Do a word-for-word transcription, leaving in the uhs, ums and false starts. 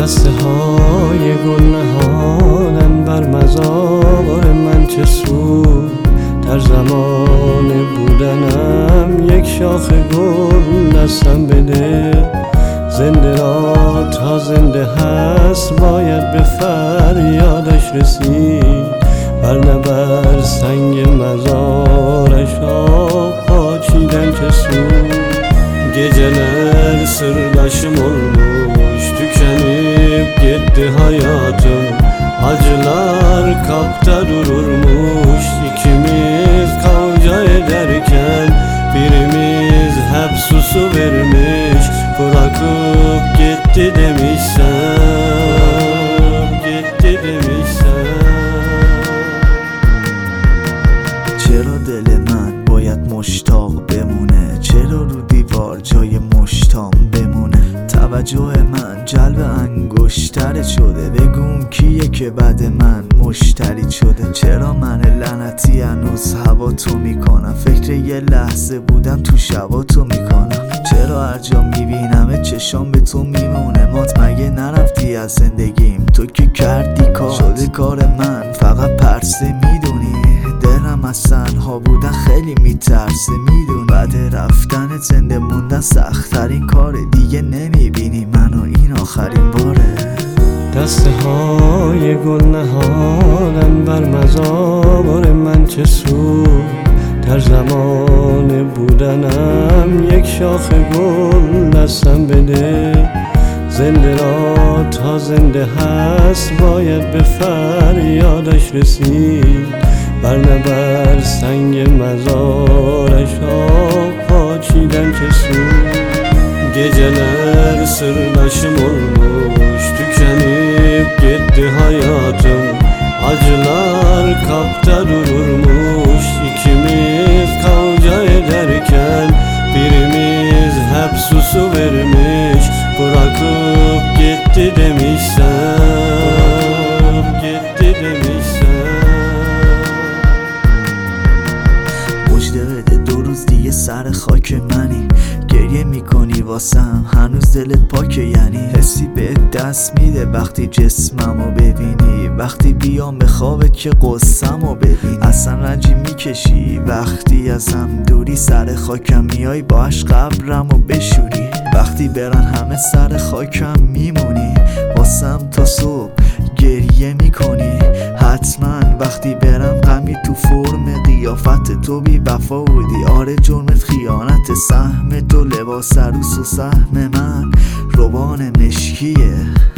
دسته های گل نهادن بر مزار من، چه سود در زمان بودنم یک شاخ گل دستم بده. زنده را تا زنده هست باید به فریادش رسید، ورنه بر سنگ مزارش آب پاچیدن چه سود. Geceler sırdaşımolmuş, tükenip gitti hayatım. Acılar kapta dururmuş, ikimiz kavga ederken birimiz hep susu vermiş, bırakıp gitti demişsen, gitti demişsen. چرا دل من باید مشتاق بمونه؟ چرا رو دیوار جای مشتام بمونه؟ توجه من جلب انگشتر شده، بگون کیه که بعد من مشتری شده؟ چرا من لعنتی هنوز هوا تو میکنم؟ فکر یه لحظه بودم تو شبا تو میکنم. چرا هر جا میبینم چشام به تو میمونه؟ مات مگه نرفتی از زندگیم؟ تو که کردی کار شده کار من، فقط پرسه میدونی دلم از تنها بودن خیلی میترسه. میدون بعد رفتن زنده موندن سخت‌ترین کاره، دیگه نمیبینی منو این آخرین باره. دسته های گل نهادن بر مزار من، چه سود در زمان بودنم یک شاخ گل دستم بده. زنده را تا زنده هست باید به فریادش رسید، ورنه بر سنگ مزارش آب پاچیدن چه سود. Geceler sırdaşım olmuş, tükenip gitti hayatım. Acılar kapta dururmuş, ikimiz kavga ederken birimiz hep susu vermiş, bırakıp gitti demişsen, gitti demişsen. مجده بده دو روز دیگه سر خاک منی، گریه میکنی واسم هنوز دلت پاکه؟ یعنی حسی به دست میده وقتی جسممو ببینی، وقتی بیام به خوابت که قصه‌مو ببینی. اصلا رنجی میکشی وقتی ازم دوری، سر خاکم میای با عشق قبرمو بشوری. وقتی برن همه سر خاکم میمونی، واسم تا صبح گریه میکنی. حتما وقتی برم غمی تو فرم قیافت تو بی وفا بودی. آره جرمت خیانت، سهم تو لباس عروس و سهم من روبان مشکیه.